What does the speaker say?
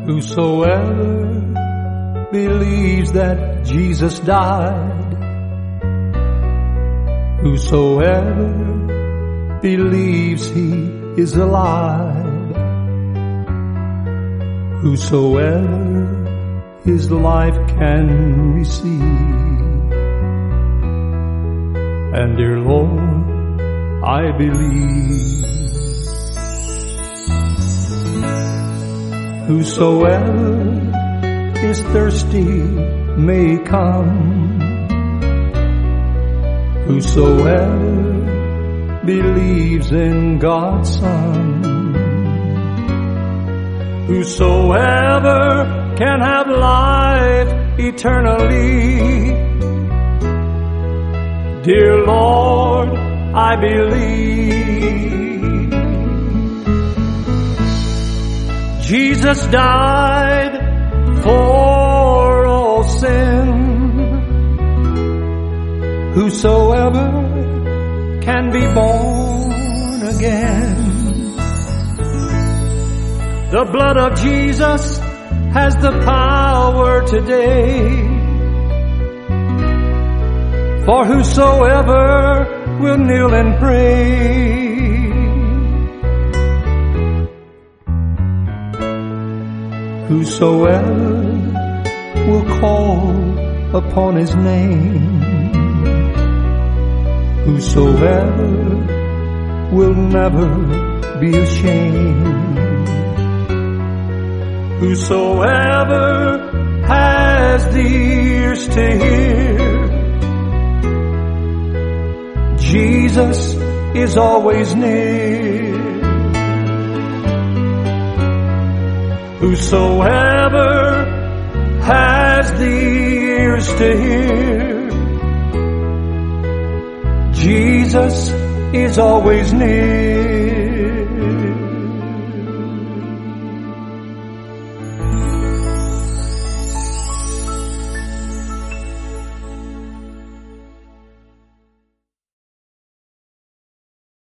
Whosoever believes that Jesus died, whosoever believes he is alive, whosoever his life can receive. And dear Lord, I believe. Whosoever is thirsty may come, whosoever believes in God's Son, whosoever can have life eternally. Dear Lord, I believe. Jesus died for all sin. Whosoever can be born again. The blood of Jesus has the power today. For whosoever will kneel and pray. Whosoever will call upon his name, whosoever will never be ashamed, whosoever has the ears to hear, Jesus is always near. Whosoever has the ears to hear, Jesus is always near.